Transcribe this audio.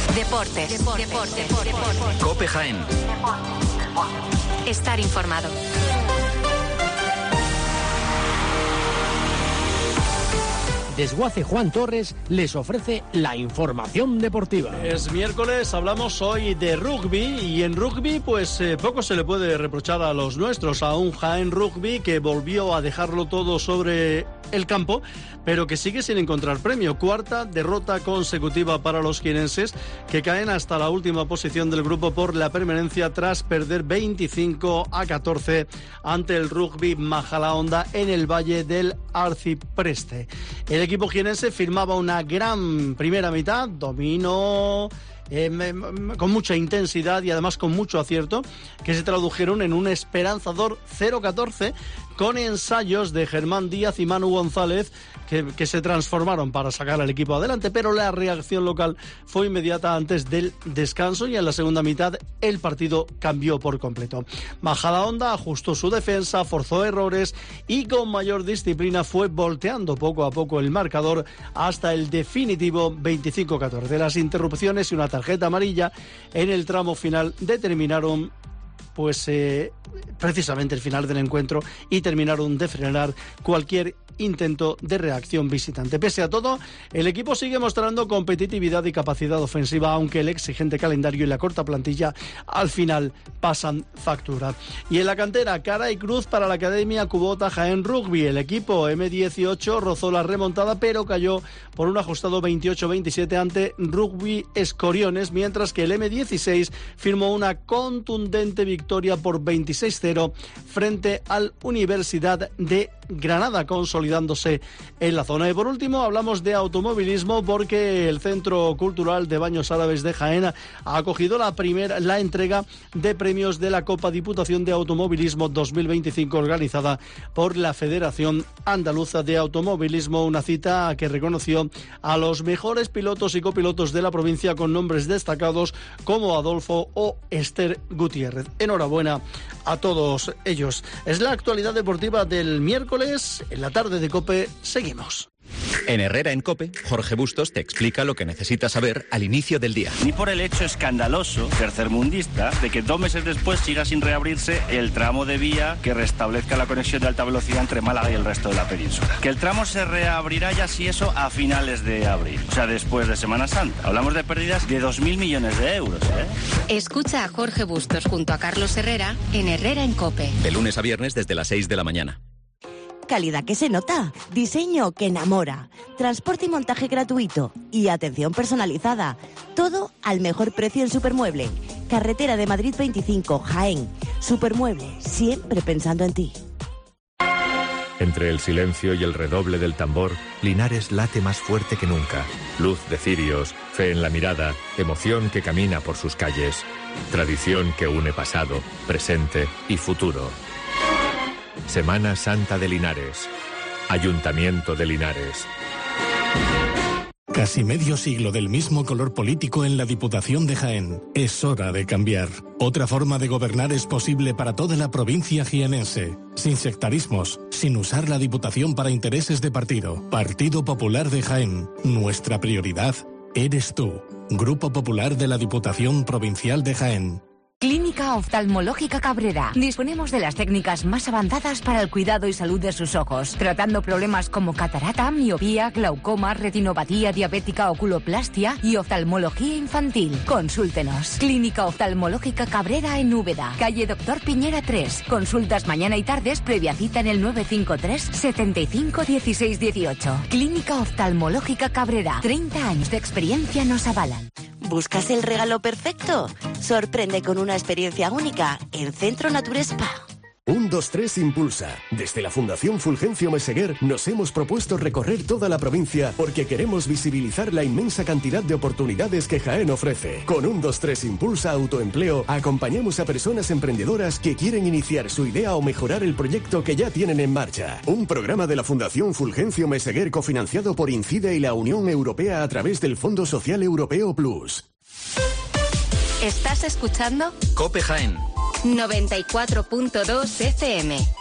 Deportes. COPE Jaén. Estar informado. Desguace Juan Torres les ofrece la información deportiva. Es miércoles, hablamos hoy de rugby y en rugby pues poco se le puede reprochar a los nuestros, a un Jaén Rugby que volvió a dejarlo todo sobre el campo, pero que sigue sin encontrar premio. Cuarta derrota consecutiva para los jienenses, que caen hasta la última posición del grupo por la permanencia tras perder 25-14 ante el Rugby Majadahonda en el Valle del Arcipreste. El equipo jienense firmaba una gran primera mitad, dominó con mucha intensidad y además con mucho acierto, que se tradujeron en un esperanzador 0-14 con ensayos de Germán Díaz y Manu González que se transformaron para sacar al equipo adelante, pero la reacción local fue inmediata antes del descanso y en la segunda mitad el partido cambió por completo. Majadahonda ajustó su defensa, forzó errores y con mayor disciplina fue volteando poco a poco el marcador hasta el definitivo 25-14. Las interrupciones y una tarjeta amarilla en el tramo final determinaron precisamente el final del encuentro y terminaron de frenar cualquier intento de reacción visitante. Pese a todo, el equipo sigue mostrando competitividad y capacidad ofensiva, aunque el exigente calendario y la corta plantilla al final pasan factura. Y en la cantera, cara y cruz para la Academia Kubota Jaén Rugby. El equipo M18 rozó la remontada, pero cayó por un ajustado 28-27 ante Rugby Escoriones, mientras que el M16 firmó una contundente victoria por 26-0 frente al Universidad de Granada, consolidándose en la zona. Y por último hablamos de automovilismo, porque el Centro Cultural de Baños Árabes de Jaén ha acogido la entrega de premios de la Copa Diputación de Automovilismo 2025 organizada por la Federación Andaluza de Automovilismo, una cita que reconoció a los mejores pilotos y copilotos de la provincia con nombres destacados como Adolfo o Esther Gutiérrez. Enhorabuena a todos ellos. Es la actualidad deportiva del miércoles. En la tarde de COPE seguimos. En Herrera en COPE, Jorge Bustos te explica lo que necesitas saber al inicio del día. Ni por el hecho escandaloso, tercermundista, de que 2 meses después siga sin reabrirse el tramo de vía que restablezca la conexión de alta velocidad entre Málaga y el resto de la península. Que el tramo se reabrirá ya, si eso, a finales de abril, o sea, después de Semana Santa. Hablamos de pérdidas de 2.000 millones de euros, Escucha a Jorge Bustos junto a Carlos Herrera en Herrera en COPE. De lunes a viernes desde las 6 de la mañana. Calidad que se nota, diseño que enamora, transporte y montaje gratuito y atención personalizada. Todo al mejor precio en Supermueble. Carretera de Madrid 25, Jaén. Supermueble, siempre pensando en ti. Entre el silencio y el redoble del tambor, Linares late más fuerte que nunca. Luz de cirios, fe en la mirada, emoción que camina por sus calles. Tradición que une pasado, presente y futuro. Semana Santa de Linares. Ayuntamiento de Linares. Casi medio siglo del mismo color político en la Diputación de Jaén. Es hora de cambiar. Otra forma de gobernar es posible para toda la provincia jienense. Sin sectarismos, sin usar la Diputación para intereses de partido. Partido Popular de Jaén. Nuestra prioridad eres tú. Grupo Popular de la Diputación Provincial de Jaén. Clínica Oftalmológica Cabrera. Disponemos de las técnicas más avanzadas para el cuidado y salud de sus ojos, tratando problemas como catarata, miopía, glaucoma, retinopatía diabética, oculoplastia y oftalmología infantil. Consúltenos. Clínica Oftalmológica Cabrera en Úbeda, calle Doctor Piñera 3. Consultas mañana y tardes, previa cita en el 953 75 16 18. Clínica Oftalmológica Cabrera. 30 años de experiencia nos avalan. ¿Buscas el regalo perfecto? Sorprende con una experiencia única en Centro Nature Spa. 1, 2, 3 Impulsa. Desde la Fundación Fulgencio Meseguer nos hemos propuesto recorrer toda la provincia porque queremos visibilizar la inmensa cantidad de oportunidades que Jaén ofrece. Con 1, 2, 3 Impulsa Autoempleo acompañamos a personas emprendedoras que quieren iniciar su idea o mejorar el proyecto que ya tienen en marcha. Un programa de la Fundación Fulgencio Meseguer cofinanciado por INCIDE y la Unión Europea a través del Fondo Social Europeo Plus. ¿Estás escuchando? COPE Jaén 94.2 FM.